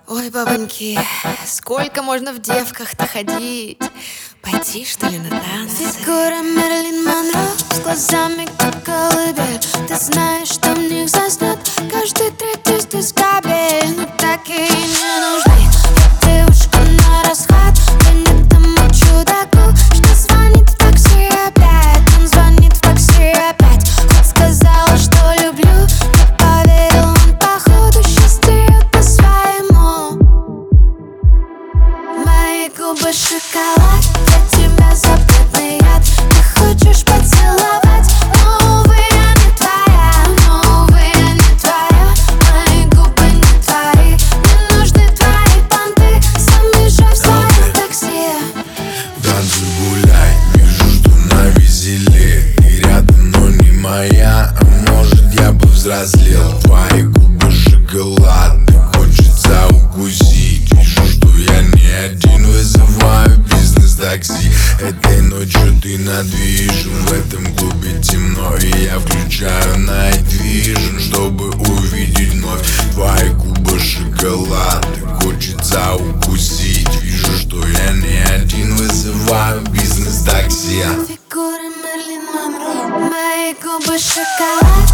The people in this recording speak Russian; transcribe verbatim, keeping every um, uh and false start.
Ой, бабоньки, сколько можно в девках-то ходить? Пойти, что ли, на танцы? Фигура Мерлин Монро с глазами, как колыбель. Ты знаешь, что в них заснет каждый третий здесь кабель. Но так и не нужны девушка на расхват. Да не тому чудаку, что звонит в такси опять. Он звонит в такси опять. Хоть сказала, что люблю, не поверил он, походу, счастье по-своему. Мои губы шоколад, для тебя запретный яд. Ты хочешь поцеловать, но, увы, я не твоя. Но, увы, я не твоя. Мои губы не твои. Мне нужны твои понты. Сам езжай в свое такси. Танцуй, гуляй, вижу, что навеселе. Ты рядом, но не моя. А может, я бы взрослел. Твои губы шоколадны, хочется укусить. Вижу, что я не один, вызываю бизнес-такси. Этой ночью ты на движу. В этом клубе темно, и я включаю Night Vision, чтобы увидеть вновь твои губы шоколадны, хочется укусить. Вижу, что я не один, вызываю бизнес-такси. Фигура Мерлин Монро. Мои губы шоколад.